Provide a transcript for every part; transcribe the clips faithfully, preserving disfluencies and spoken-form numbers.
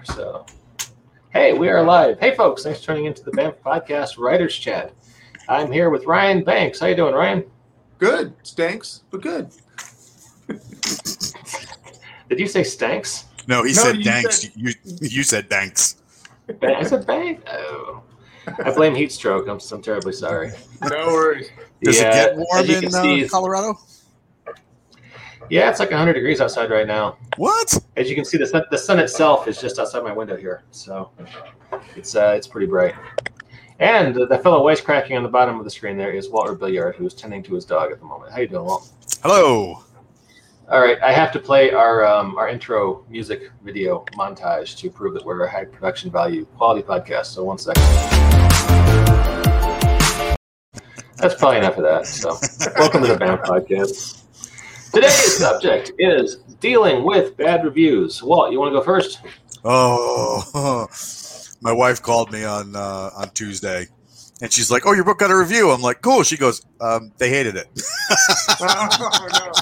here. So, hey, we are live. Hey, folks, thanks for tuning into the Banff Podcast Writers Chat. I'm here with Ryan Banks. How you doing, Ryan? Good. Stinks, but good. Did you say stanks? No, he No, said you thanks. said- You you said thanks. Bang- I said bang? Oh. I blame heat stroke. I'm, I'm terribly sorry. No worries. Does Yeah, it get warm as you in can uh, see- Colorado? Yeah, it's like one hundred degrees outside right now. What? As you can see, the sun, the sun itself is just outside my window here, so it's uh, it's pretty bright. And the, the fellow wisecracking on the bottom of the screen there is Walter Billiard, who is tending to his dog at the moment. How you doing, Walt? Hello. All right, I have to play our um, our intro music video montage to prove that we're a high production value quality podcast. So one second. That's probably enough of that. So welcome to the Banff Podcast. Today's subject is dealing with bad reviews. Walt, you want to go first? Oh, my wife called me on uh, on Tuesday, and she's like, "Oh, your book got a review." I'm like, "Cool." She goes, um, "They hated it." Oh, no.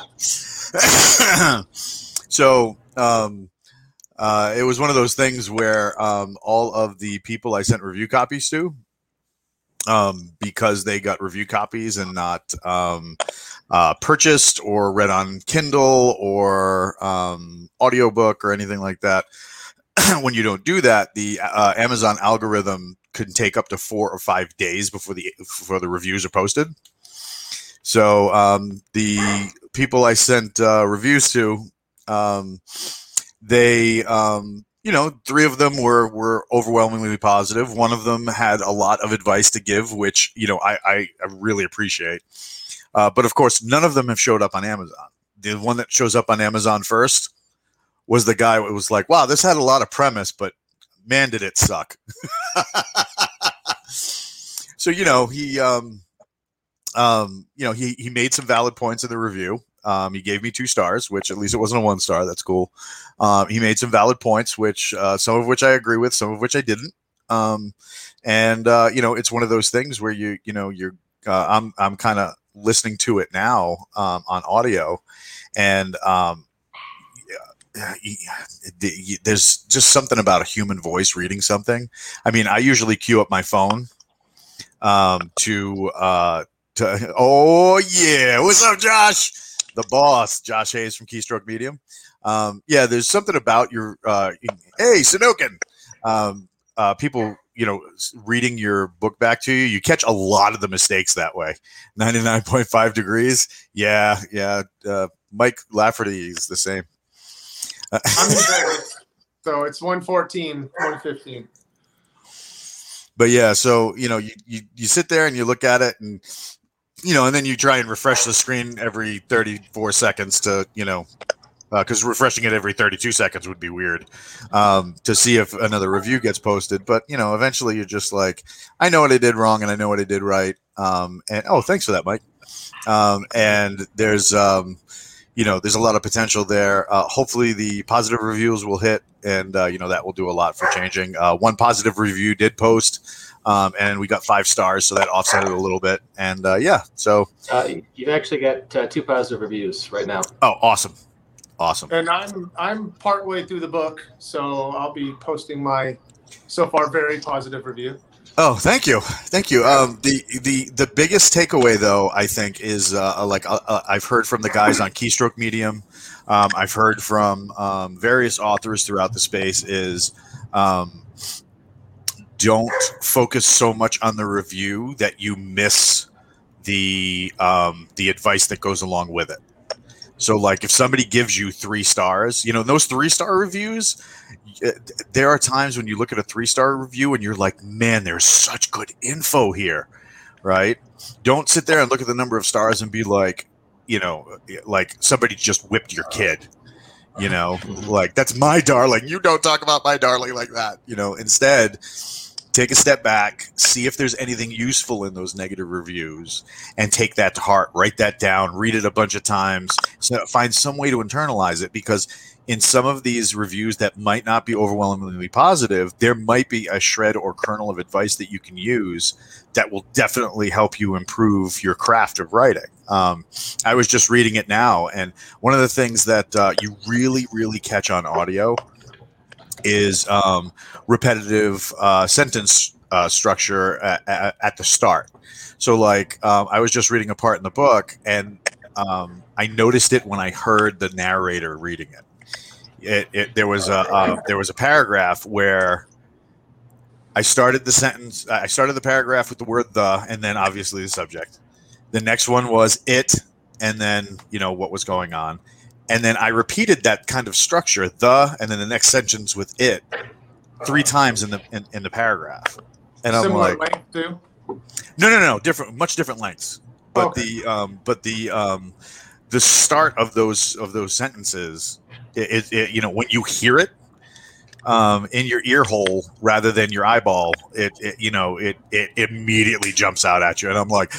So um, uh, it was one of those things where um, all of the people I sent review copies to, um, because they got review copies and not um, uh, purchased or read on Kindle or um, audiobook or anything like that. When you don't do that, the uh, Amazon algorithm can take up to four or five days before the before the reviews are posted. So um, the people I sent uh, reviews to, um, they, um, you know, three of them were were overwhelmingly positive. One of them had a lot of advice to give, which, you know, I, I, I really appreciate. Uh, but of course, none of them have showed up on Amazon. The one that shows up on Amazon first was the guy who was like, wow, this had a lot of premise, but man, did it suck. So, you know, he, um, um, you know, he, he made some valid points in the review. Um, he gave me two stars, which at least it wasn't a one star. That's cool. Um, he made some valid points, which uh, some of which I agree with, some of which I didn't. Um, and, uh, you know, it's one of those things where you, you know, you're, uh, I'm, I'm kind of listening to it now um, on audio, and, um, there's just something about a human voice reading something. I mean, I usually queue up my phone um, to, uh, to, oh yeah. What's up, Josh? The boss, Josh Hayes from Keystroke Medium. Um, yeah, there's something about your, uh, hey, Sunokin, um, uh, people, you know, reading your book back to you, you catch a lot of the mistakes that way. ninety-nine point five degrees. Yeah. Yeah. Uh, Mike Lafferty is the same. I'm in Vegas, so it's one fourteen, one fifteen. But yeah, so, you know, you, you, you sit there and you look at it, and, you know, and then you try and refresh the screen every thirty-four seconds to, you know, because uh, refreshing it every thirty-two seconds would be weird, um, to see if another review gets posted. But, you know, eventually you're just like, I know what I did wrong and I know what I did right. Um, and, oh, thanks for that, Mike. Um, and there's, um, you know, there's a lot of potential there. Uh, hopefully the positive reviews will hit, and, uh, you know, that will do a lot for changing. Uh, one positive review did post, um, and we got five stars, so that offset it a little bit. And, uh, yeah, so. Uh, you've actually got uh, two positive reviews right now. Oh, awesome. Awesome. And I'm I'm partway through the book, so I'll be posting my so far very positive review. Oh, thank you, thank you. Um, the the the biggest takeaway, though, I think, is uh, like uh, I've heard from the guys on Keystroke Medium. Um, I've heard from um, various authors throughout the space. Is um, don't focus so much on the review that you miss the um, the advice that goes along with it. So, like, if somebody gives you three stars, you know, those three-star reviews, there are times when you look at a three-star review and you're like, man, there's such good info here, right? Don't sit there and look at the number of stars and be like, you know, like somebody just whipped your kid, you know, like, that's my darling. You don't talk about my darling like that, you know. Instead, take a step back, see if there's anything useful in those negative reviews, and take that to heart. Write that down, read it a bunch of times, so find some way to internalize it, because in some of these reviews that might not be overwhelmingly positive, there might be a shred or kernel of advice that you can use that will definitely help you improve your craft of writing. Um, I was just reading it now, and one of the things that uh, you really, really catch on audio is um, repetitive uh, sentence uh, structure at, at, at the start. So, like, um, I was just reading a part in the book, and um, I noticed it when I heard the narrator reading it. It, it there was a uh, there was a paragraph where I started the sentence. I started the paragraph with the word "the," and then obviously the subject. The next one was "it," and then you know what was going on. And then I repeated that kind of structure, the, and then the next sentence with it, three times in the in, in the paragraph. And Similar I'm like, length too? no, no, no, different, much different lengths. But Okay. the um, but the um, the start of those of those sentences, it, it, it you know when you hear it um, in your ear hole rather than your eyeball, it, it you know it it immediately jumps out at you, and I'm like,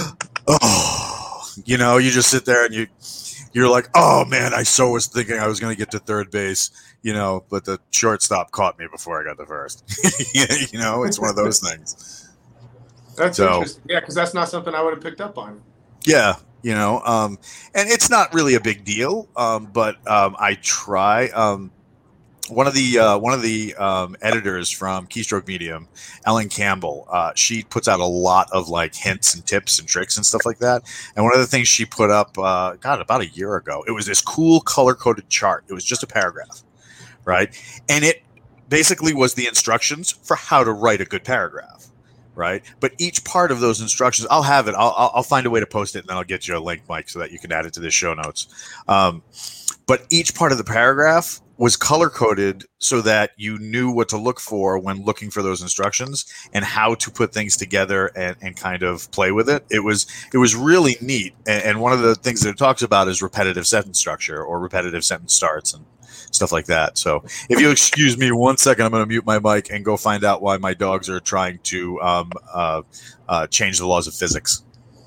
oh, you know, you just sit there and you. You're like, oh man, I so was thinking I was going to get to third base, you know, but the shortstop caught me before I got to first. You know, it's one of those things. That's So- interesting. Yeah, because that's not something I would have picked up on. Yeah, you know, um, and it's not really a big deal, um, but um, I try. Um, one of the uh, one of the um, editors from Keystroke Medium, Ellen Campbell, uh, she puts out a lot of like hints and tips and tricks and stuff like that. And one of the things she put up, uh, God, about a year ago, it was this cool color coded chart. It was just a paragraph, right? And it basically was the instructions for how to write a good paragraph, right? But each part of those instructions, I'll have it. I'll, I'll I'll find a way to post it, and then I'll get you a link, Mike, so that you can add it to the show notes. Um, but each part of the paragraph was color coded so that you knew what to look for when looking for those instructions and how to put things together and, and kind of play with it. It was it was really neat. And, and one of the things that it talks about is repetitive sentence structure or repetitive sentence starts and stuff like that. So if you excuse me one second, I'm going to mute my mic and go find out why my dogs are trying to um, uh, uh, change the laws of physics.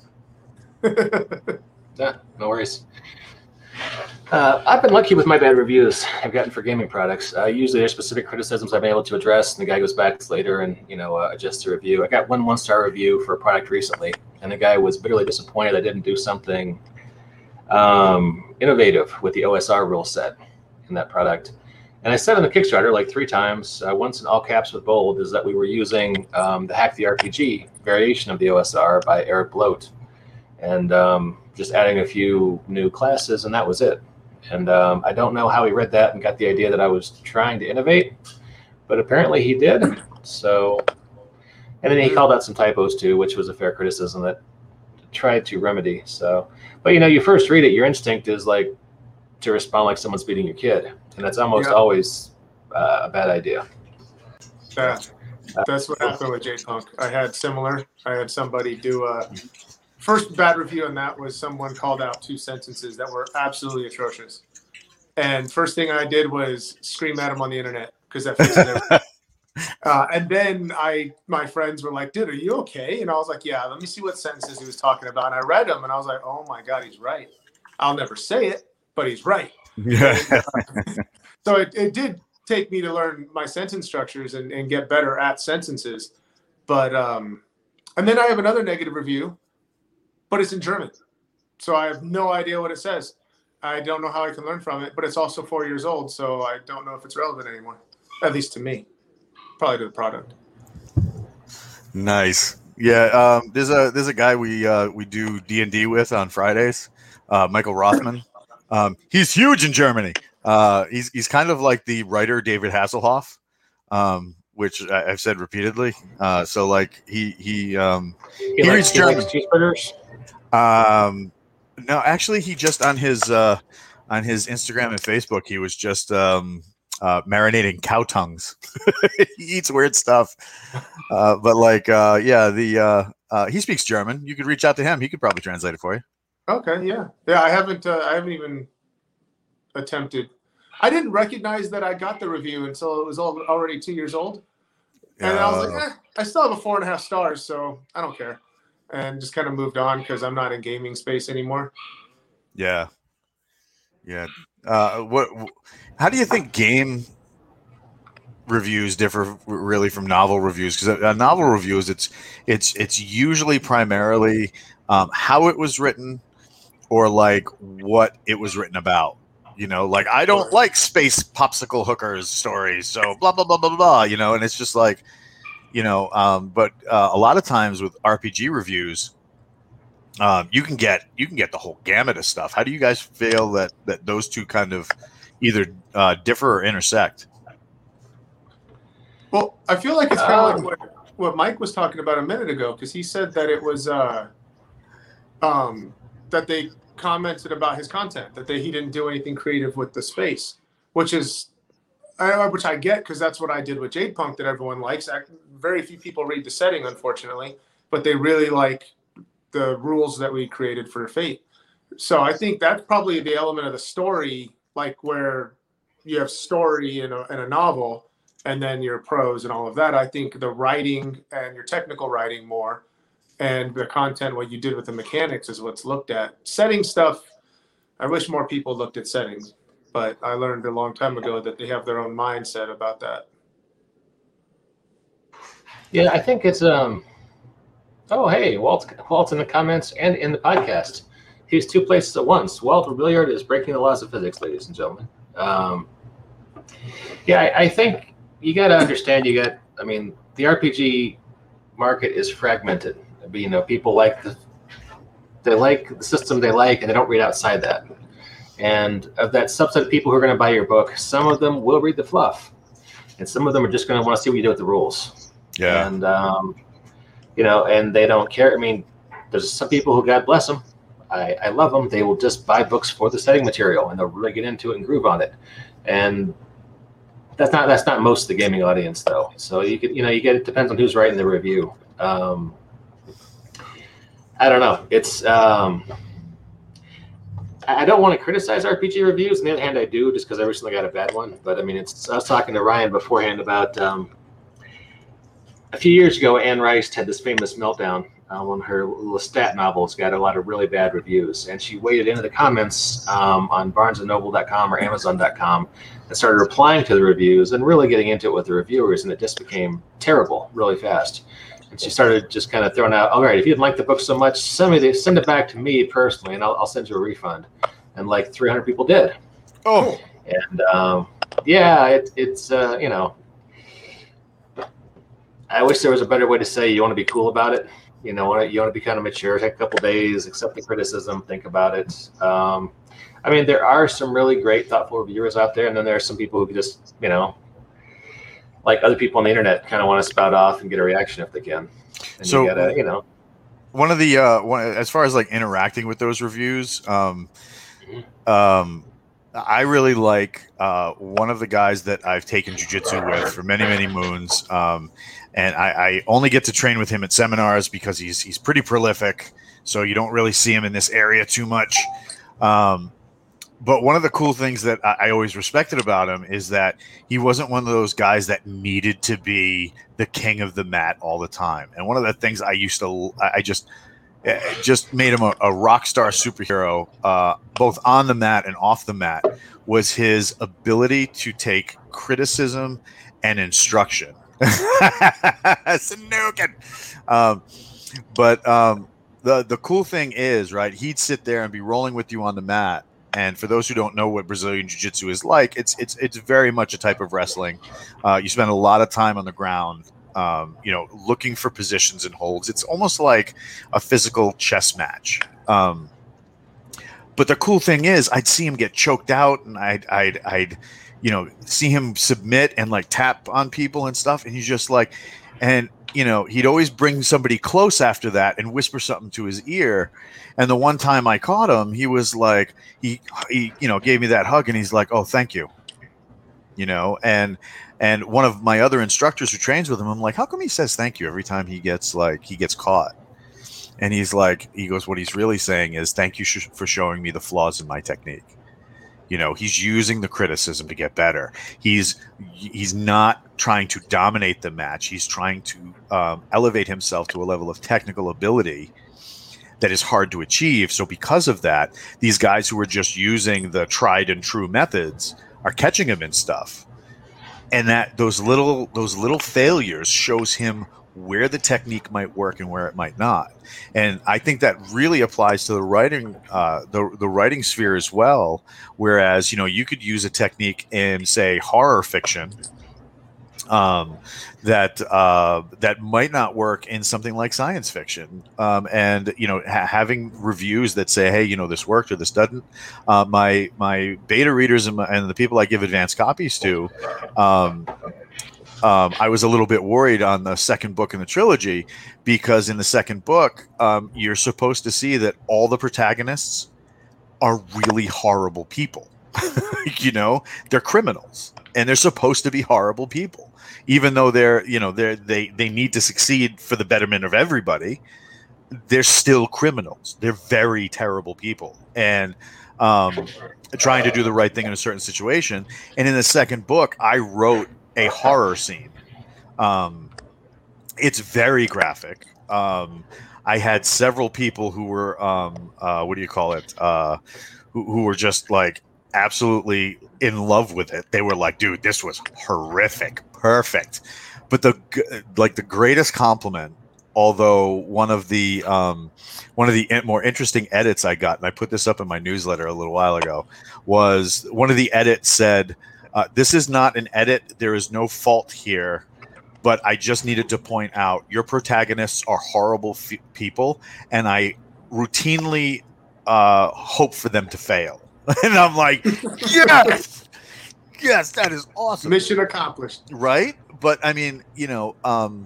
Yeah, no worries. Uh, I've been lucky with my bad reviews I've gotten for gaming products. Uh, usually there's specific criticisms I'm able to address, and the guy goes back later and you know uh, adjusts the review. I got one one-star review for a product recently, and the guy was bitterly disappointed I didn't do something um, innovative with the O S R rule set in that product. And I said on the Kickstarter like three times, uh, once in all caps with bold, is that we were using um, the Hack the R P G variation of the O S R by Eric Bloat, and um, just adding a few new classes, and that was it. And um, I don't know how he read that and got the idea that I was trying to innovate, but apparently he did. So, and then he called out some typos too, which was a fair criticism that I tried to remedy. So, but you know, you first read it, your instinct is like to respond like someone's beating your kid, and that's almost Yeah. always uh, a bad idea. Yeah, that's what happened with J-Punk. I had similar. I had somebody do a first bad review on that was someone called out two sentences that were absolutely atrocious. And first thing I did was scream at him on the internet because that fixed everything. Uh, and then I, my friends were like, dude, are you okay? And I was like, yeah, let me see what sentences he was talking about. And I read them and I was like, oh my God, he's right. I'll never say it, but he's right. Yeah. So it, it did take me to learn my sentence structures and, and get better at sentences. But, um, and then I have another negative review, but it's in German. So I have no idea what it says. I don't know how I can learn from it, but it's also four years old. So I don't know if it's relevant anymore, at least to me, probably to the product. Nice. Yeah, um, there's a there's a guy we uh, we do D and D with on Fridays, uh, Michael Rothman. Um, he's huge in Germany. Uh, he's he's kind of like the writer David Hasselhoff, um, which I, I've said repeatedly. Uh, so like he he um, He, He likes, reads he German. likes cheeseburgers. um, no, actually, he just on his uh, on his Instagram and Facebook, he was just um, uh, marinating cow tongues. He eats weird stuff, uh, but like, uh, yeah, the uh, uh, he speaks German. You could reach out to him; he could probably translate it for you. Okay, yeah, yeah. I haven't, uh, I haven't even attempted. I didn't recognize that I got the review until it was all, already two years old, and I was like, eh, I still have a four and a half stars, so I don't care, and just kind of moved on because I'm not in gaming space anymore. Yeah, yeah. Uh, what? How do you think game reviews differ really from novel reviews? Because a, a novel reviews, it's it's it's usually primarily um, how it was written or like what it was written about. You know, like I don't like space popsicle hookers stories, so blah blah blah blah blah. You know, and it's just like, you know, um, but uh, a lot of times with R P G reviews, um, you can get you can get the whole gamut of stuff. How do you guys feel that that those two kind of either uh, differ or intersect? Well, I feel like it's kind of Um, like what, what Mike was talking about a minute ago, because he said that it was uh, um, that they commented about his content, that they, he didn't do anything creative with the space, which is, I, which I get, because that's what I did with Jade Punk that everyone likes. I, very few people read the setting, unfortunately, but they really like the rules that we created for Fate. So I think that's probably the element of the story, like where you have story in a, in a novel, and then your prose and all of that. I think the writing and your technical writing more, and the content, what you did with the mechanics is what's looked at. Setting stuff, I wish more people looked at settings, but I learned a long time ago that they have their own mindset about that. Yeah, I think it's um. Oh, hey, Walt. Walt's in the comments and in the podcast. He's two places at once. Walt Rebelliard is breaking the laws of physics, ladies and gentlemen. Um, yeah, I, I think you got to understand. You got. I mean, the R P G market is fragmented. You know, people like the they like the system they like, and they don't read outside that. And of that subset of people who are going to buy your book, some of them will read the fluff, and some of them are just going to want to see what you do with the rules. Yeah. And um, you know, and they don't care. I mean, there's some people who, God bless them, I, I love them. They will just buy books for the setting material, and they'll really get into it and groove on it. And that's not that's not most of the gaming audience, though. So you could, you know, you get it depends on who's writing the review. Um, I don't know. It's um, I don't want to criticize R P G reviews. On the other hand, I do, just because I recently got a bad one. But I mean, it's. I was talking to Ryan beforehand about um, a few years ago. Anne Rice had this famous meltdown uh, when her Lestat novels got a lot of really bad reviews, and she waded into the comments um, on Barnes and Noble dot com or Amazon dot com and started replying to the reviews and really getting into it with the reviewers, and it just became terrible really fast. And she started just kind of throwing out, all right, if you didn't like the book so much, send me the, send it back to me personally, and I'll, I'll send you a refund. And like three hundred people did. Oh, And um, yeah, it, it's, uh, you know, I wish there was a better way to say you want to be cool about it. You know, you want to be kind of mature, take a couple days, accept the criticism, think about it. Um, I mean, there are some really great, thoughtful reviewers out there, and then there are some people who just, you know, like other people on the internet, kind of want to spout off and get a reaction if they can. And so you gotta, you know, one of the uh, one, as far as like interacting with those reviews, um, um, I really like uh, one of the guys that I've taken jiu-jitsu with for many, many moons, um, and I, I only get to train with him at seminars because he's he's pretty prolific. So you don't really see him in this area too much. Um, But one of the cool things that I always respected about him is that he wasn't one of those guys that needed to be the king of the mat all the time. And one of the things I used to, I just, it just made him a, a rock star superhero, uh, both on the mat and off the mat, was his ability to take criticism and instruction. Snookin'. Um, but um, the the cool thing is, right? He'd sit there and be rolling with you on the mat. And for those who don't know what Brazilian Jiu-Jitsu is like, it's it's it's very much a type of wrestling. Uh, you spend a lot of time on the ground, um, you know, looking for positions and holds. It's almost like a physical chess match. Um, but the cool thing is, I'd see him get choked out, and I'd I'd I'd you know see him submit and like tap on people and stuff, and he's just like, and you know, he'd always bring somebody close after that and whisper something to his ear. And the one time I caught him, he was like, he, he, you know, gave me that hug and he's like, oh, thank you. You know, and, and one of my other instructors who trains with him, I'm like, how come he says thank you every time he gets like, he gets caught? And he's like, he goes, what he's really saying is thank you sh- for showing me the flaws in my technique. You know, he's using the criticism to get better. He's he's not trying to dominate the match. He's trying to um, elevate himself to a level of technical ability that is hard to achieve. So because of that, these guys who are just using the tried and true methods are catching him in stuff. And that those little those little failures shows him where the technique might work and where it might not. And I think that really applies to the writing, uh, the the writing sphere as well. Whereas, you know, you could use a technique in, say, horror fiction, um, that uh, that might not work in something like science fiction. Um, and you know, ha- having reviews that say, "Hey, you know, this worked or this doesn't." Uh, my my beta readers and, my, and the people I give advanced copies to. Um, Um, I was a little bit worried on the second book in the trilogy, because in the second book, um, you're supposed to see that all the protagonists are really horrible people. You know, they're criminals, and they're supposed to be horrible people, even though they're, you know, they're, they they need to succeed for the betterment of everybody. They're still criminals. They're very terrible people, and um, trying to do the right thing in a certain situation. And in the second book, I wrote a horror scene. Um, it's very graphic. Um, I had several people who were, um, uh, what do you call it? Uh, who, who were just like absolutely in love with it. They were like, dude, this was horrific. Perfect. But the, like the greatest compliment, although one of the, um, one of the more interesting edits I got, and I put this up in my newsletter a little while ago, was one of the edits said, Uh, this is not an edit. There is no fault here, but I just needed to point out your protagonists are horrible f- people, and I routinely uh, hope for them to fail. And I'm like, yes, yes, that is awesome. Mission accomplished. Right? But I mean, you know, um,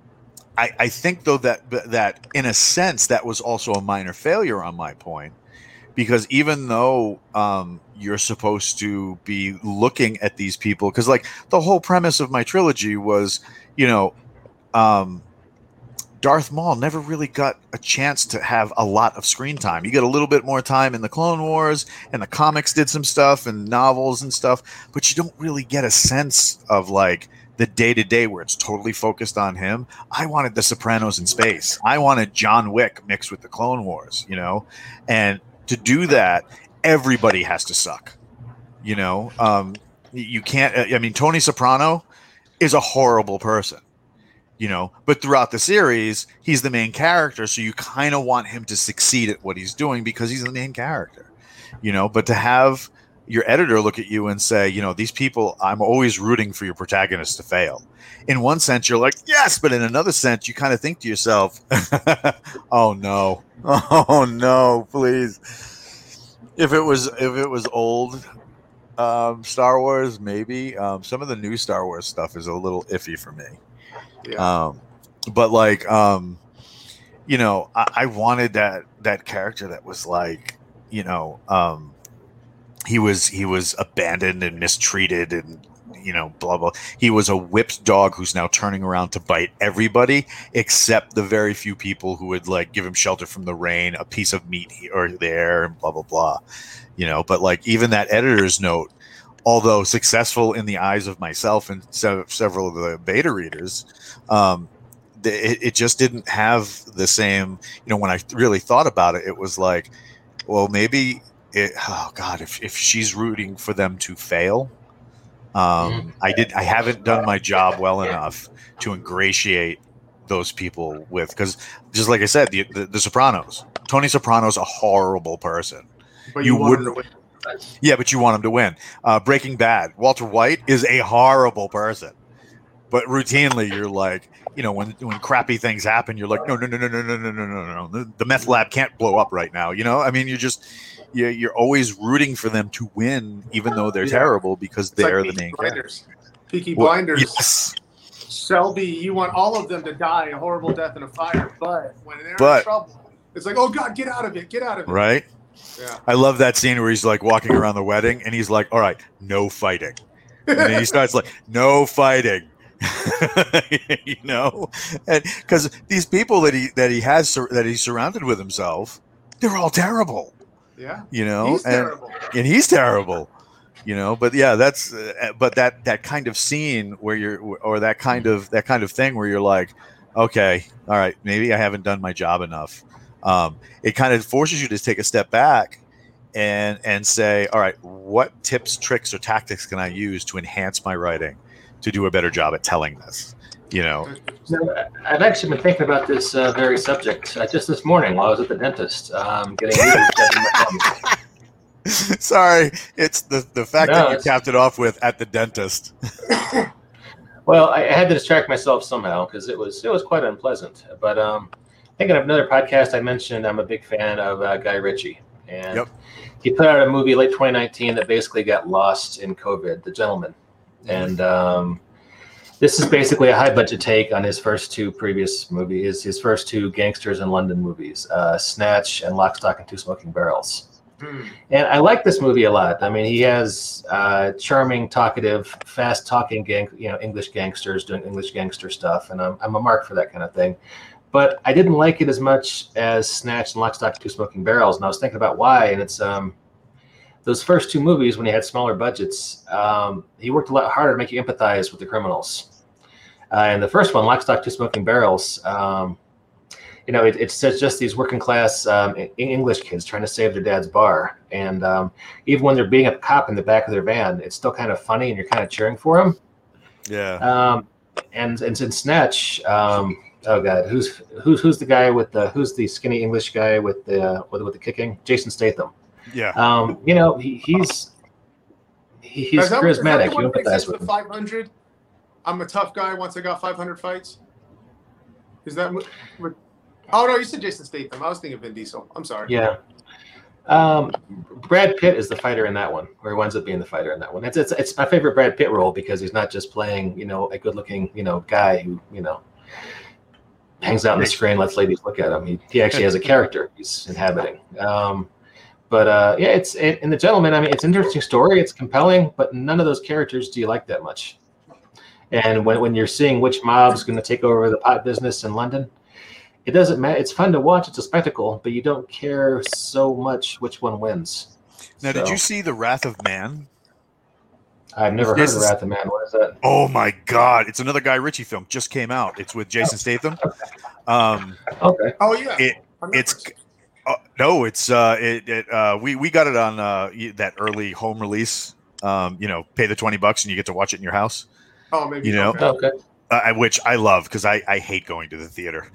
I, I think though that that in a sense that was also a minor failure on my point. Because even though um, you're supposed to be looking at these people, because like the whole premise of my trilogy was, you know, um, Darth Maul never really got a chance to have a lot of screen time. You get a little bit more time in the Clone Wars, and the comics did some stuff and novels and stuff, but you don't really get a sense of like the day to day where it's totally focused on him. I wanted The Sopranos in space. I wanted John Wick mixed with the Clone Wars, you know, and to do that, everybody has to suck. You know, um, you can't. I mean, Tony Soprano is a horrible person. You know, but throughout the series, he's the main character, so you kind of want him to succeed at what he's doing because he's the main character. You know, but to have your editor look at you and say, you know, these people, I'm always rooting for your protagonists to fail. In one sense, you're like, yes, but in another sense, you kind of think to yourself, oh no, oh no, please. If it was, if it was old um, Star Wars, maybe um, some of the new Star Wars stuff is a little iffy for me. Yeah. Um, but like, um, you know, I, I wanted that that character that was like, you know, um, he was he was abandoned and mistreated and, you know, blah, blah. He was a whipped dog who's now turning around to bite everybody except the very few people who would like give him shelter from the rain, a piece of meat here or there, and blah, blah, blah. You know, but like even that editor's note, although successful in the eyes of myself and se- several of the beta readers, um, it, it just didn't have the same, you know, when I really thought about it, it was like, well, maybe it, oh God, if, if she's rooting for them to fail, Um, I did. I haven't done my job well enough to ingratiate those people with, because just like I said, the, the, the Sopranos. Tony Soprano's a horrible person. But you, you wouldn't. Win. Yeah, but you want him to win. Uh, Breaking Bad. Walter White is a horrible person, but routinely you're like, you know, when when crappy things happen, you're like, no, no, no, no, no, no, no, no, no, no. The, the meth lab can't blow up right now. You know, I mean, you're just. You're, you're always rooting for them to win, even though they're yeah. terrible, because it's they're like the main Blinders. characters. Peaky Blinders. Well, yes. Shelby, you want all of them to die a horrible death in a fire, but when they're but, in trouble, it's like, oh God, get out of it, get out of it. Right? Yeah. I love that scene where he's like walking around the wedding, and he's like, all right, no fighting. And then he starts like, no fighting. You know? And because these people that he that he has that he's surrounded with himself, they're all terrible. Yeah, you know, he's and, terrible. and he's terrible, you know. But yeah, that's uh, but that that kind of scene where you're, or that kind of that kind of thing where you're like, okay, all right, maybe I haven't done my job enough. Um, it kind of forces you to take a step back and and say, all right, what tips, tricks, or tactics can I use to enhance my writing, to do a better job at telling this? You know, No, I've actually been thinking about this uh, very subject uh, just this morning while I was at the dentist, um, getting needles shoved in my gums. sorry, it's the the fact No, that you it's- capped it off with at the dentist. Well, I, I had to distract myself somehow because it was it was quite unpleasant. But um, thinking of another podcast I mentioned, I'm a big fan of uh, Guy Ritchie, and Yep. he put out a movie late twenty nineteen that basically got lost in COVID, The Gentleman, and um, this is basically a high budget take on his first two previous movies, his first two gangsters in London movies, uh, Snatch and Lock, Stock, and Two Smoking Barrels. Hmm. And I like this movie a lot. I mean, he has uh, charming, talkative, fast-talking gang, you know, English gangsters doing English gangster stuff, and I'm I'm a mark for that kind of thing. But I didn't like it as much as Snatch and Lock, Stock, and Two Smoking Barrels, and I was thinking about why. And it's um, those first two movies when he had smaller budgets, um, he worked a lot harder to make you empathize with the criminals. Uh, and the first one, Lock, Stock, Two Smoking Barrels. Um, You know, it, it's just, just these working class um, English kids trying to save their dad's bar. And um, even when they're beating up a cop in the back of their van, it's still kind of funny and you're kind of cheering for them. Yeah. Um, and, and in Snatch, um, oh God, who's who's who's the guy with the who's the skinny English guy with the uh, with, with the kicking? Jason Statham. Yeah. Um, you know, he, he's he, he's Is that- is that the charismatic. one You that empathize says with the him. five hundred. I'm a tough guy once I got five hundred fights. Is that what? what oh no, you said Jason Statham. I was thinking Vin Diesel. I'm sorry. Yeah. Um, Brad Pitt is the fighter in that one, or he winds up being the fighter in that one. It's, it's it's my favorite Brad Pitt role because he's not just playing, you know, a good-looking, you know, guy who, you know, hangs out on the screen, lets ladies look at him. He, he actually has a character he's inhabiting. Um, but uh, yeah, it's it, in The Gentleman. I mean, it's an interesting story. It's compelling, but none of those characters do you like that much. And when when you're seeing which mob's going to take over the pot business in London, it doesn't matter. It's fun to watch. It's a spectacle, but you don't care so much which one wins. Now, did So, you see The Wrath of Man? I've never heard This of is- Wrath of Man. What is that? Oh my God! It's another Guy Ritchie film. Just came out. It's with Jason Statham. Um, Okay. Oh yeah. It- On it's- Netflix. uh, no, it's uh, it. it uh, we we got it on uh, that early home release. Um, you know, pay the twenty bucks and you get to watch it in your house. Oh, maybe you know, okay. Okay. Uh, I- which I love because I, I hate going to the theater.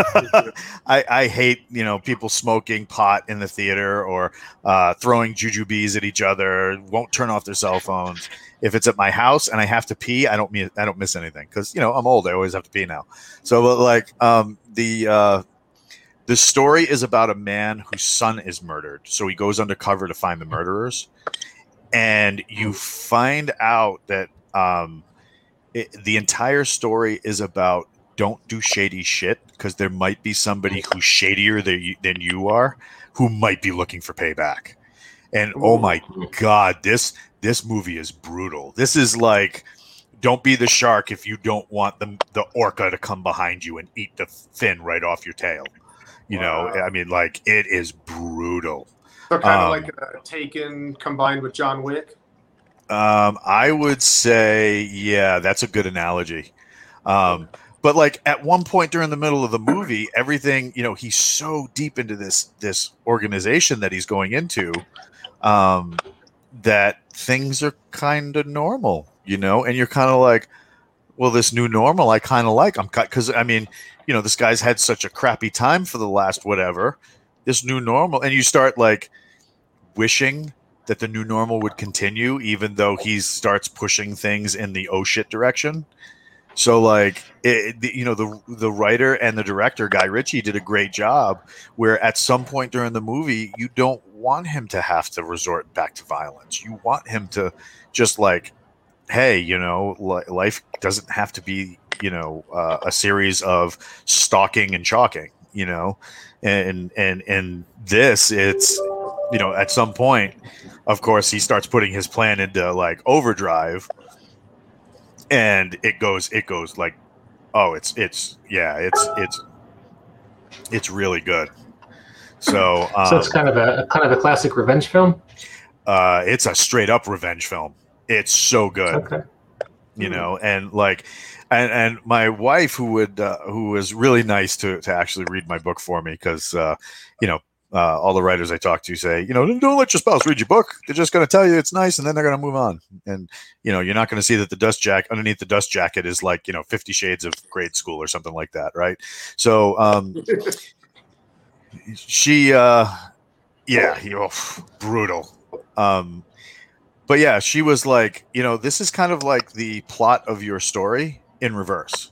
I, I hate, you know, people smoking pot in the theater or uh, throwing jujubes at each other, won't turn off their cell phones. If it's at my house and I have to pee, I don't miss, I don't miss anything because, you know, I'm old. I always have to pee now. So but like um, the uh, the story is about a man whose son is murdered. So he goes undercover to find the murderers. And you find out that um, It, the entire story is about don't do shady shit because there might be somebody who's shadier than you, than you are who might be looking for payback. And oh my God, this this movie is brutal. This is like, don't be the shark if you don't want the, the orca to come behind you and eat the fin right off your tail. You Wow. know, I mean, like, it is brutal. So kind of Um, like a Taken combined with John Wick. Um, I would say, yeah, that's a good analogy. Um, but like at one point during the middle of the movie, everything, you know, he's so deep into this this organization that he's going into, um, that things are kind of normal, you know, and you're kind of like, well, this new normal, I kind of like. I'm because I mean, you know, this guy's had such a crappy time for the last whatever. This new normal, and you start like wishing that the new normal would continue, even though he starts pushing things in the oh shit direction. So, like, it, the- you know, the the writer and the director, Guy Ritchie, did a great job. Where at some point during the movie, you don't want him to have to resort back to violence. You want him to just like, hey, you know, li- life doesn't have to be, you know, uh, a series of stalking and chalking. You know, and and and this, it's, you know, at some point, of course, he starts putting his plan into like overdrive, and it goes, it goes like, oh, it's, it's, yeah, it's, it's, it's really good. So, um, So it's kind of a kind of a classic revenge film. uh, it's a straight up revenge film. It's so good, Okay. you know, and like, and and my wife, who would, uh, who was really nice to to actually read my book for me, because, uh, you know, uh, all the writers I talk to say, you know, don't let your spouse read your book. They're just going to tell you it's nice, and then they're going to move on. And you know, you're not going to see that the dust jacket underneath the dust jacket is like, you know, Fifty Shades of Grade School or something like that, right? So um, she, uh, yeah, he, oh, brutal. Um, but yeah, she was like, you know, this is kind of like the plot of your story in reverse.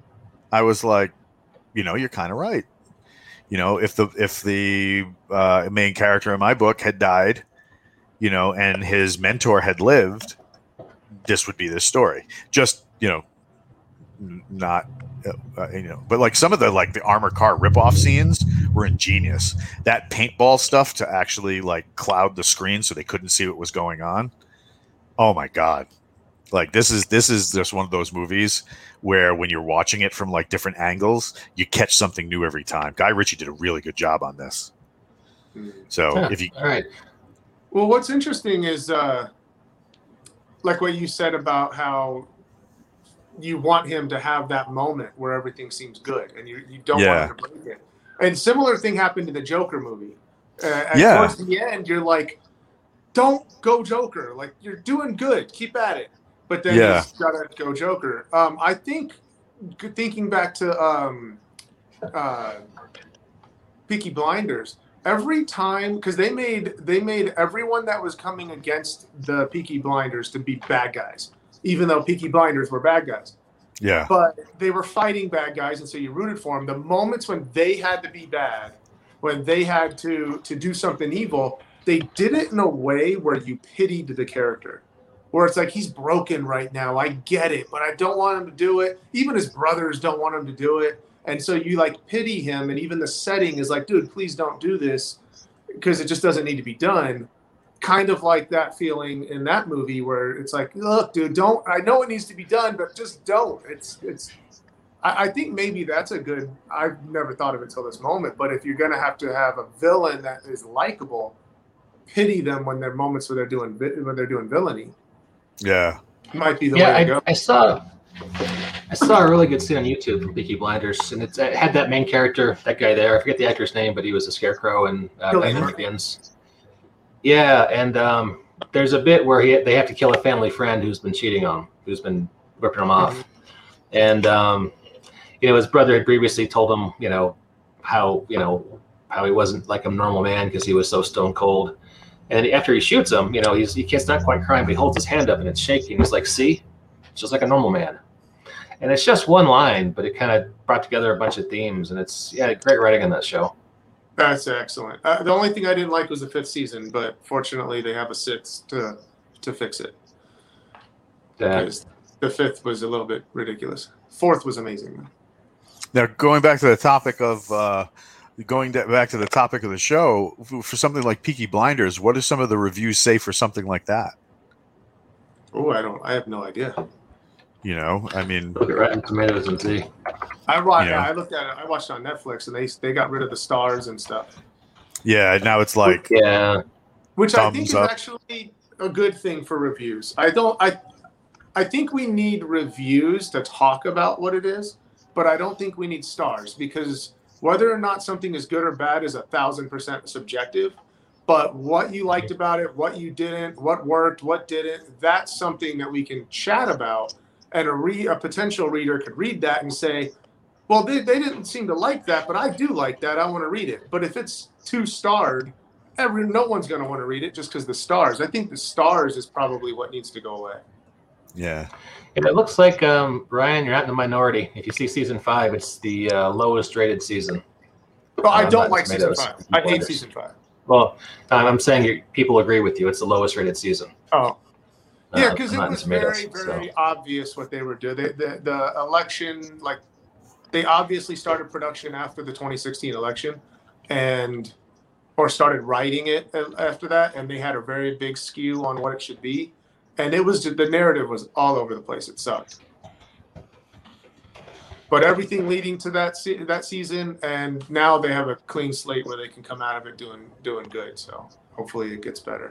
I was like, you know, you're kind of right. You know, if the if the uh, main character in my book had died, you know, and his mentor had lived, this would be this story. Just, you know, n- not, uh, you know, but like some of the like the armored car ripoff scenes were ingenious. That paintball stuff to actually like cloud the screen so they couldn't see what was going on. Oh my God. Like this is this is just one of those movies where when you're watching it from like different angles, you catch something new every time. Guy Ritchie did a really good job on this. So Yeah, if you all right, Well, what's interesting is uh, like what you said about how you want him to have that moment where everything seems good, and you, you don't Yeah. want him to break it. And similar thing happened in the Joker movie. Uh, and Yeah. towards the end, you're like, don't go Joker. Like, you're doing good. Keep at it. But then Yeah. he's got to go Joker. Um, I think, thinking back to um, uh, Peaky Blinders, every time, because they made they made everyone that was coming against the Peaky Blinders to be bad guys, even though Peaky Blinders were bad guys. yeah. But they were fighting bad guys, and so you rooted for them. The moments when they had to be bad, when they had to to do something evil, they did it in a way where you pitied the character. Where it's like, he's broken right now. I get it, but I don't want him to do it. Even his brothers don't want him to do it. And so you like pity him, and even the setting is like, dude, please don't do this because it just doesn't need to be done. Kind of like that feeling in that movie where it's like, look, dude, don't. I know it needs to be done, but just don't. It's it's. I, I think maybe that's a good. I've never thought of it till this moment. But if you're gonna have to have a villain that is likable, pity them when there are moments where they're doing when they're doing villainy. Yeah. Might be the yeah, way to I, go. I saw I saw a really good scene on YouTube from Peaky Blinders, and it's, it had that main character, that guy there. I forget the actor's name, but he was a scarecrow and uh, Bill Batman Hader. Begins. Yeah, and um, there's a bit where he they have to kill a family friend who's been cheating on him, who's been ripping him off, and um, you know, his brother had previously told him, you know, how you know how he wasn't like a normal man because he was so stone cold. And after he shoots him, you know, he's he can't not quite crying, but he holds his hand up and it's shaking. He's like, "See, it's just like a normal man." And it's just one line, but it kind of brought together a bunch of themes, and it's yeah, great writing on that show. That's excellent. Uh, the only thing I didn't like was the fifth season, but fortunately they have a sixth to to fix it. Yeah. Because the fifth was a little bit ridiculous. Fourth was amazing. Now, going back to the topic of uh, going to, back to the topic of the show, for, for something like Peaky Blinders, what do some of the reviews say for something like that? Oh, I don't. I have no idea. You know, I mean, Look at Rotten Tomatoes and see. I watched. Yeah. I looked at it. I watched it on Netflix, and they they got rid of the stars and stuff, yeah, now it's like, Yeah, which I think Thumbs is up. actually a good thing for reviews. I don't. I I think we need reviews to talk about what it is, but I don't think we need stars, because whether or not something is good or bad is a thousand percent subjective. But what you liked about it, what you didn't, what worked, what didn't, that's something that we can chat about. And a, re, a potential reader could read that and say, well, they, they didn't seem to like that, but I do like that. I want to read it. But if it's two starred, every, no one's going to want to read it just because the stars. I think the stars is probably what needs to go away. yeah, and it looks like um, Ryan, you're not in the minority. If you see season five, it's the uh, lowest rated season. But I Uh, don't Rotten like season Tomatoes. five. I hate season five. Well, um, I'm saying you, people agree with you. It's the lowest rated season. Oh. Yeah, uh, because on it Rotten was Tomatoes, very, so. very obvious what they were doing. They, the, the election, like, they obviously started production after the twenty sixteen election, and or started writing it after that, and they had a very big skew on what it should be, and it was the narrative was all over the place. It sucked. But everything leading to that se- that season, and now they have a clean slate where they can come out of it doing doing good. So hopefully it gets better.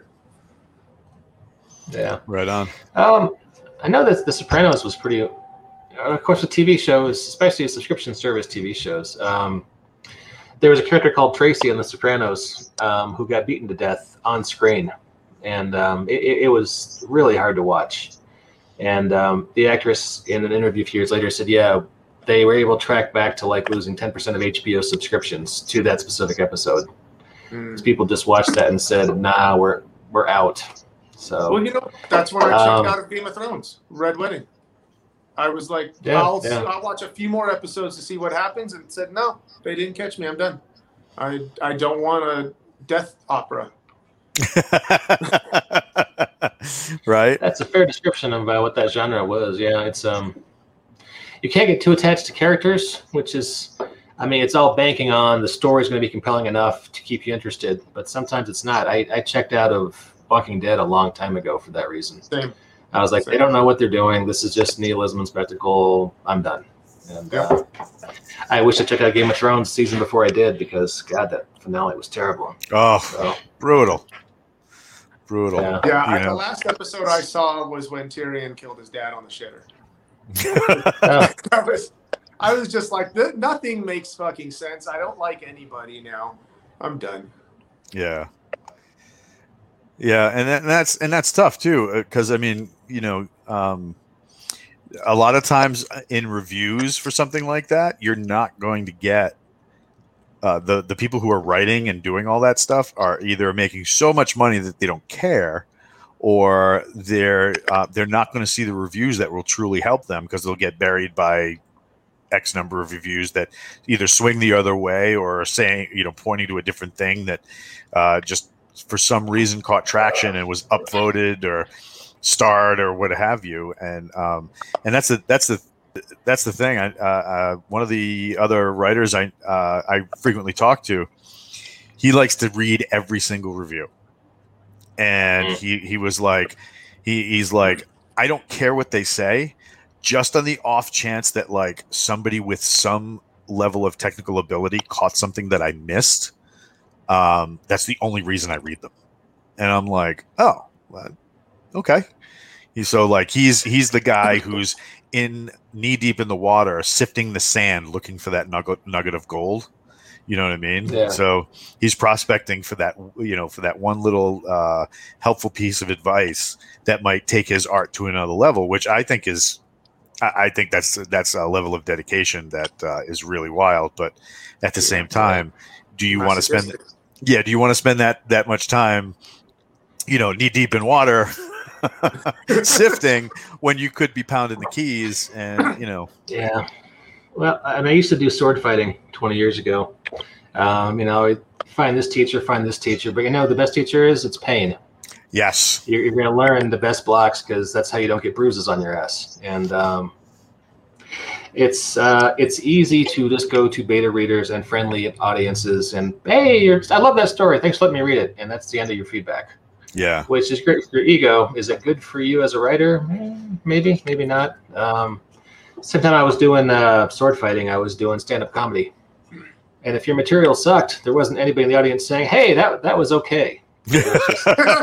Yeah. right on. Um, I know that The Sopranos was pretty. Of course, with T V shows, especially subscription service T V shows, um, there was a character called Tracy on The Sopranos um, who got beaten to death on screen, and um, it, it was really hard to watch. And um, the actress in an interview a few years later said, yeah, they were able to track back to like losing ten percent of H B O subscriptions to that specific episode. Mm. People just watched that and said, nah, we're we're out. So, well, you know, that's where I checked um, out of Game of Thrones, Red Wedding. I was like, yeah, I'll, yeah. I'll watch a few more episodes to see what happens, and said, no, they didn't catch me. I'm done. I I don't want a death opera. Right. That's a fair description of uh, what that genre was. Yeah, it's um, you can't get too attached to characters, which is, I mean, it's all banking on the story's going to be compelling enough to keep you interested, but sometimes it's not. I, I checked out of Walking Dead a long time ago for that reason. Same. I was like, Same. They don't know what they're doing. This is just nihilism and spectacle. I'm done. And yeah. uh, I wish I checked out Game of Thrones season before I did, because God, that finale was terrible. Oh, so, brutal. Brutal. Yeah, yeah I, You the know. last episode I saw was when Tyrion killed his dad on the shitter. Oh, I was, I was just like, th- nothing makes fucking sense. I don't like anybody now. I'm done. Yeah. Yeah, and, that, and that's and that's tough too, because I mean, you know, um, a lot of times in reviews for something like that, you're not going to get uh, the the people who are writing and doing all that stuff are either making so much money that they don't care, or they're uh, they're not going to see the reviews that will truly help them, because they'll get buried by X number of reviews that either swing the other way or saying, you know, pointing to a different thing that uh, just for some reason caught traction and was upvoted or starred or what have you. And um, and that's the that's the that's the thing. I, uh, uh, one of the other writers I uh, I frequently talk to, he likes to read every single review, and he he was like, he he's like, I don't care what they say, just on the off chance that like somebody with some level of technical ability caught something that I missed. Um, that's the only reason I read them. And I'm like, oh, well, okay. He's so like, he's, he's the guy who's in knee deep in the water, sifting the sand, looking for that nugget, nugget of gold. You know what I mean? Yeah. So he's prospecting for that, you know, for that one little uh, helpful piece of advice that might take his art to another level, which I think is, I, I think that's, that's a level of dedication that uh, is really wild. But at the same time, do you want to spend Yeah, do you want to spend that that much time, you know, knee deep in water, sifting, when you could be pounding the keys and, you know? yeah. Well, and I used to do sword fighting twenty years ago. Um, you know, I find this teacher, find this teacher, but you know, the best teacher is it's pain. Yes, You're, you're going to learn the best blocks, because that's how you don't get bruises on your ass. And um, it's uh, it's easy to just go to beta readers and friendly audiences and, hey, you're, I love that story. Thanks for letting me read it. And that's the end of your feedback, yeah, which is great for your ego. Is it good for you as a writer? Eh, maybe, maybe not. Um, same time I was doing uh, sword fighting, I was doing stand-up comedy. And if your material sucked, there wasn't anybody in the audience saying, hey, that that was okay. Just,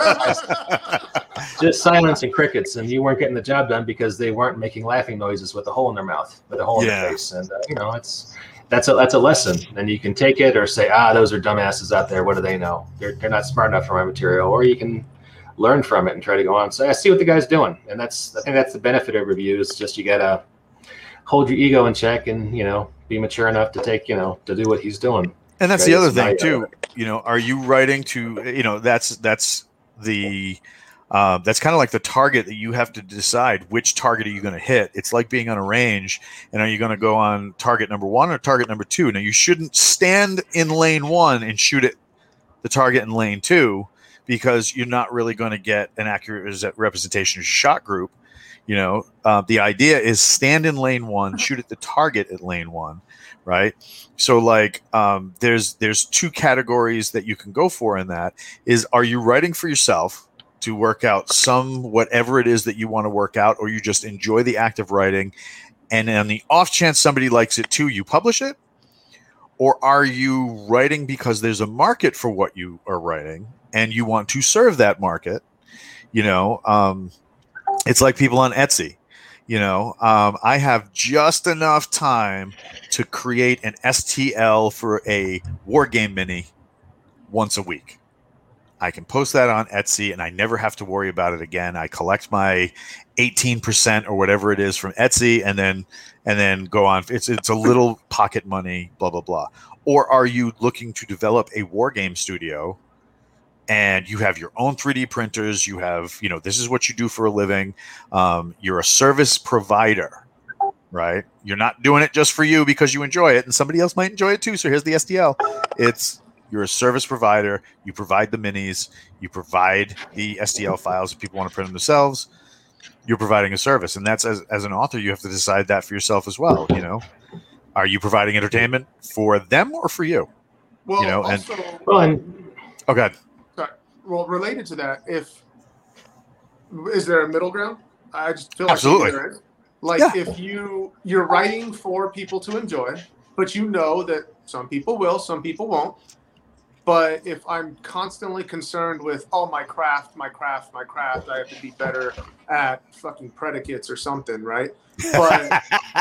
just silence and crickets, and you weren't getting the job done because they weren't making laughing noises with a hole in their mouth, with a hole in Yeah. their face. And uh, you know, it's that's a that's a lesson, and you can take it or say, ah, those are dumbasses out there. What do they know? They're they're not smart enough for my material. Or you can learn from it and try to go on and say, I see what the guy's doing. And that's I think that's the benefit of reviews. Just you gotta hold your ego in check and, you know, be mature enough to take, you know, to do what he's doing. and that's Right, the other it's thing value too. of You know, are you writing to, you know, that's that's the uh, that's kind of like the target that you have to decide which target are you going to hit. It's like being on a range, and are you going to go on target number one or target number two? Now, you shouldn't stand in lane one and shoot at the target in lane two, because you're not really going to get an accurate representation of your shot group. You know, uh, the idea is stand in lane one, shoot at the target at lane one, right? So, like, um, there's there's two categories that you can go for in that. Is, are you writing for yourself to work out some whatever it is that you want to work out, or you just enjoy the act of writing, and on the off chance somebody likes it too, you publish it? Or are you writing because there's a market for what you are writing and you want to serve that market? You know, um, it's like people on Etsy. You know, um, I have just enough time to create an S T L for a war game mini once a week. I can post that on Etsy and I never have to worry about it again. I collect my eighteen percent or whatever it is from Etsy and then and then go on. It's it's a little pocket money, blah, blah, blah. Or are you looking to develop a war game studio and you have your own three D printers? You have, you know, this is what you do for a living. Um, you're a service provider, right? You're not doing it just for you because you enjoy it and somebody else might enjoy it too. So here's the S D L. It's You're a service provider. You provide the minis. You provide the S D L files if people want to print them themselves. You're providing a service. And that's, as, as an author, you have to decide that for yourself as well. You know, are you providing entertainment for them or for you? Well, you know, also, and Well, and oh, God. sorry. Well, related to that, if is there a middle ground? I just feel like Absolutely. there is. Like Yeah. if you you're writing for people to enjoy, but you know that some people will, some people won't. But if I'm constantly concerned with, oh, my craft, my craft, my craft, I have to be better at fucking predicates or something, right? But,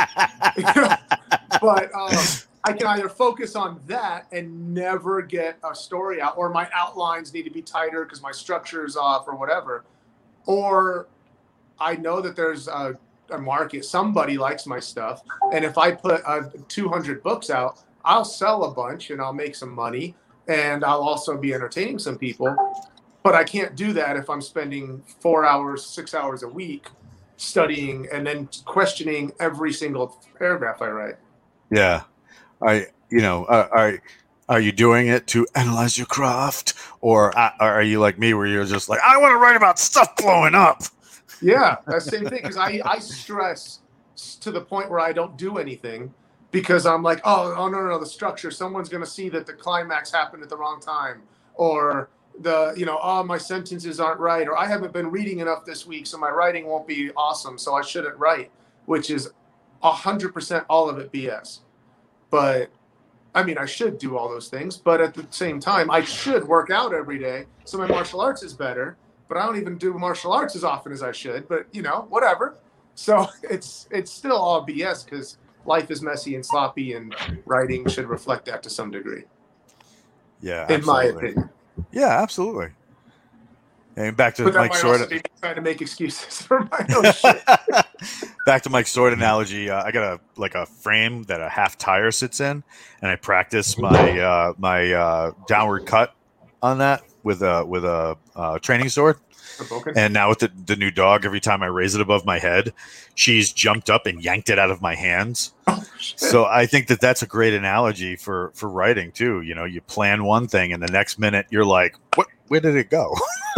but um, I can either focus on that and never get a story out, or my outlines need to be tighter because my structure is off or whatever. Or I know that there's a, a market. Somebody likes my stuff. And if I put uh, two hundred books out, I'll sell a bunch and I'll make some money. And I'll also be entertaining some people, but I can't do that if I'm spending four hours, six hours a week studying and then questioning every single paragraph I write. Yeah. I, you know, uh, are, are you doing it to analyze your craft, or uh, are you like me where you're just like, I want to write about stuff blowing up? Yeah, that's the same thing. Because I, I stress to the point where I don't do anything. Because I'm like, oh, oh no, no, no, the structure. Someone's going to see that the climax happened at the wrong time. Or the, you know, oh, my sentences aren't right. Or I haven't been reading enough this week, so my writing won't be awesome, so I shouldn't write, which is one hundred percent all of it B S. But, I mean, I should do all those things. But at the same time, I should work out every day, so my martial arts is better. But I don't even do martial arts as often as I should. But, you know, whatever. So it's it's still all B S because life is messy and sloppy, and writing should reflect that to some degree. Yeah, in my absolutely. opinion. Yeah, absolutely. And back to But that Mike might Sword. also be trying to make excuses for my own shit. Back to Mike Sword analogy. Uh, I got a like a frame that a half tire sits in, and I practice my uh, my uh, downward cut on that with a with a uh, training sword. And now with the, the new dog, every time I raise it above my head, she's jumped up and yanked it out of my hands. Oh, so I think that that's a great analogy for, for writing too. You know, you plan one thing and the next minute you're like, what, where did it go?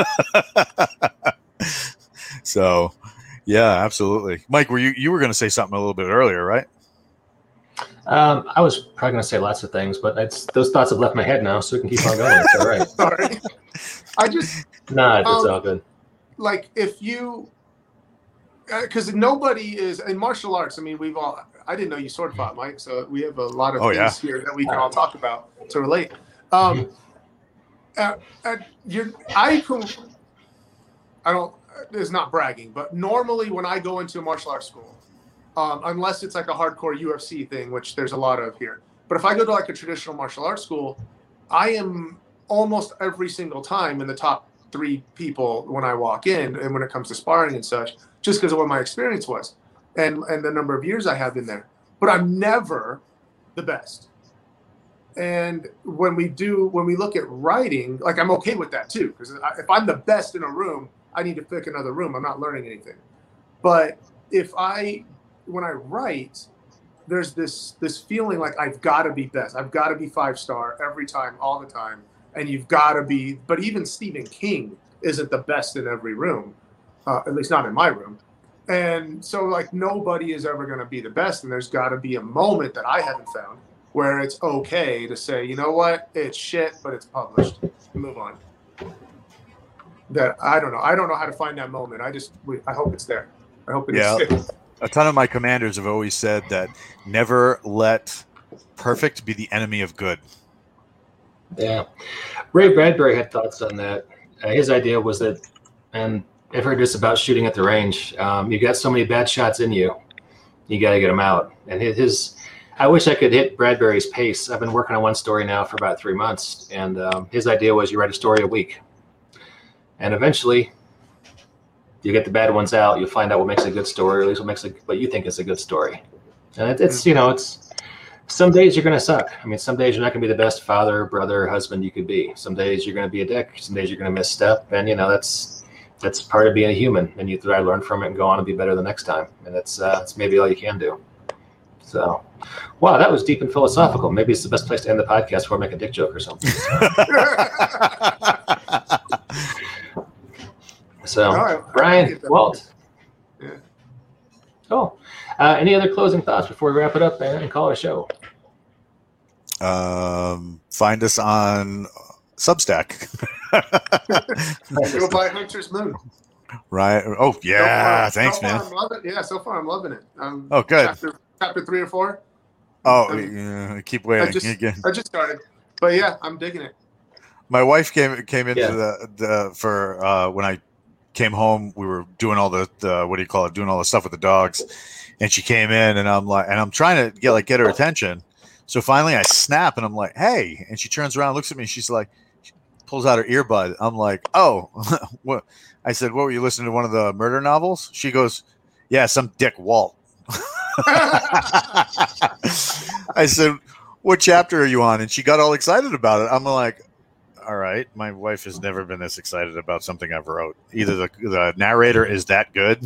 So yeah, absolutely. Mike, were you, you were going to say something a little bit earlier, right? um, I was probably going to say lots of things, but it's, those thoughts have left my head now, so we can keep on going. It's all right. Sorry. I just, Nah, it's Um, all good. like, if you, because nobody is, in martial arts, I mean, we've all, I didn't know you sword fought, Mike, so we have a lot of Oh, things yeah. here that we can all talk about to relate. Um, uh, uh, you're, I can, I don't, it's not bragging, but normally when I go into a martial arts school, um, unless it's like a hardcore U F C thing, which there's a lot of here, but if I go to like a traditional martial arts school, I am almost every single time in the top three people when I walk in, and when it comes to sparring and such, just because of what my experience was and and the number of years I have been there. But I'm never the best. And when we do, when we look at writing, like, I'm okay with that too, because if I'm the best in a room, I need to pick another room. I'm not learning anything. But if I, when I write, there's this this feeling like I've got to be best. I've got to be five star every time, all the time. And you've got to be, but even Stephen King isn't the best in every room, uh, at least not in my room. And so, like, nobody is ever going to be the best. And there's got to be a moment that I haven't found where it's okay to say, you know what, it's shit, but it's published. Move on. That I don't know. I don't know how to find that moment. I just, I hope it's there. I hope it Yeah. is. A ton of my commanders have always said that never let perfect be the enemy of good. Yeah. Ray Bradbury had thoughts on that. Uh, his idea was that, and I've heard this about shooting at the range. Um, you got so many bad shots in you, you got to get them out. And his, his, I wish I could hit Bradbury's pace. I've been working on one story now for about three months, and um, his idea was you write a story a week, and eventually you get the bad ones out. You'll find out what makes a good story, or at least what makes a, what you think is a good story. And it, it's you know it's some days you're going to suck. I mean, some days you're not going to be the best father, brother, husband you could be. Some days you're going to be a dick. Some days you're going to misstep, and you know that's that's part of being a human. And you try to learn from it and go on and be better the next time. And that's uh, that's maybe all you can do. So, wow, that was deep and philosophical. Maybe it's the best place to end the podcast before I make a dick joke or something. So, right, Brian, Walt. Yeah. Cool. Uh, any other closing thoughts before we wrap it up and call it a show? Um, find us on Substack. Go buy Hunter's Moon. Right. Oh, yeah. So far, Thanks, so far man. I'm loving, yeah, so far I'm loving it. Um, Oh, good. Chapter, chapter three or four. Oh, Um, yeah, keep I waiting. just, Again. I just started. But yeah, I'm digging it. My wife came came into Yeah. the, the for uh, when I came home. We were doing all the, the what do you call it? Doing all the stuff with the dogs, and she came in, and I'm like, and I'm trying to get like get her attention. So finally, I snap, and I'm like, "Hey!" And she turns around, looks at me, and she's like, she pulls out her earbud. I'm like, "Oh, what?" I said, "What were you listening to? One of the murder novels?" She goes, "Yeah, some dick Walt." I said, "What chapter are you on?" And she got all excited about it. I'm like, all right, my wife has never been this excited about something I've wrote. Either the, the narrator is that good.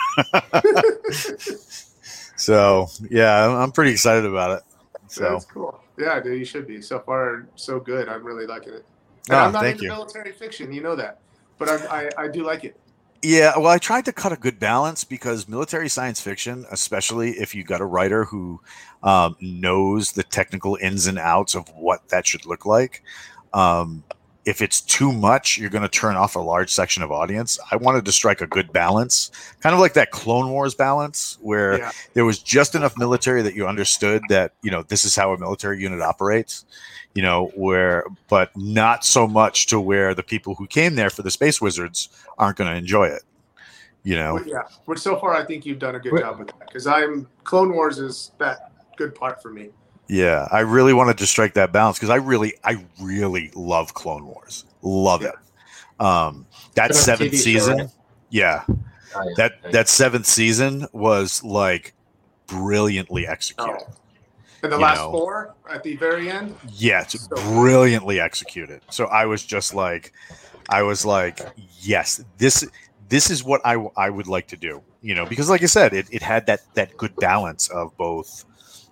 So, yeah, I'm, I'm pretty excited about it. So That's cool. Yeah, dude, you should be. So far, so good. I'm really liking it. And Oh, I'm not thank into you. military fiction. You know that. But I, I, I do like it. Yeah, well, I tried to cut a good balance because military science fiction, especially if you got a writer who um, knows the technical ins and outs of what that should look like, um, if it's too much, you're going to turn off a large section of audience. I wanted to strike a good balance, kind of like that Clone Wars balance, where Yeah. there was just enough military that you understood that, you know, this is how a military unit operates, you know, where, but not so much to where the people who came there for the Space Wizards aren't going to enjoy it, you know? But yeah. Which so far, I think you've done a good Wait. job with that. Because I'm Clone Wars is that good part for me. Yeah, I really wanted to strike that balance because I really, I really love Clone Wars. Love Yeah. it. Um, that It's a T seventh V show, season, right? yeah, Oh, yeah. that Okay. that seventh season was like brilliantly executed. Oh. And the You last know. four at the very end. Yeah, it's So- brilliantly executed. So I was just like, I was like, yes, this this is what I I would like to do. You know, because like I said, it, it had that that good balance of both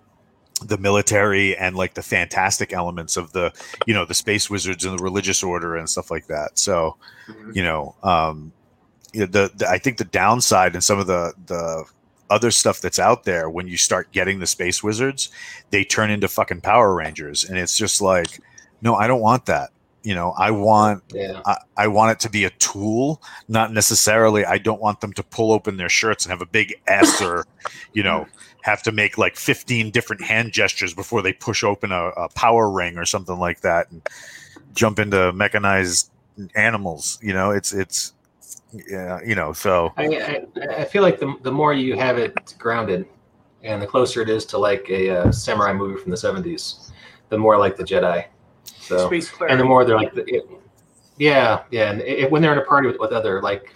the military and like the fantastic elements of the, you know, the Space Wizards and the religious order and stuff like that. So, Mhm. you know, um, you know, the, the I think the downside and some of the the other stuff that's out there when you start getting the Space Wizards, they turn into fucking Power Rangers, and it's just like, no, I don't want that. You know, I want Yeah. I, I want it to be a tool, not necessarily. I don't want them to pull open their shirts and have a big S or, you know, have to make like fifteen different hand gestures before they push open a, a power ring or something like that and jump into mechanized animals. You know, it's it's yeah, you know. So I, I, I feel like the, the more you have it grounded and the closer it is to like a uh, samurai movie from the seventies, the more like the Jedi. So, Space and clarity. the more they're like, the, it, yeah, yeah. And it, when they're in a party with, with other, like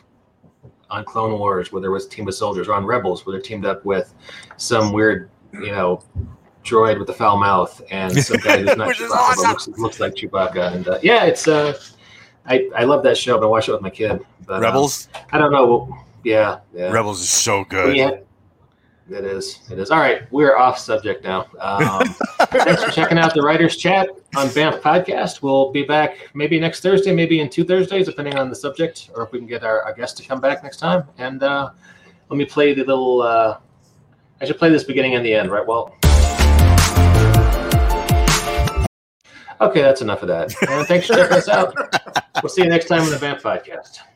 on Clone Wars, where there was a team of soldiers, or on Rebels, where they're teamed up with some weird, you know, droid with a foul mouth and some guy who's not Which is Chewbacca, awesome. but looks, looks like Chewbacca. And uh, yeah, it's, uh, I, I love that show, but I watch it with my kid. But, um, Rebels, I don't know. Yeah, yeah. Rebels is so good. Yeah, it is. It is. All right, we're off subject now. Um, thanks for checking out the Writers Chat on B A M F Podcast. We'll be back maybe next Thursday, maybe in two Thursdays, depending on the subject, or if we can get our, our guest to come back next time. And uh, let me play the little. Uh, I should play this beginning and the end, right, Walt? Okay, that's enough of that. And thanks for checking us out. We'll see you next time on the B A M F Podcast.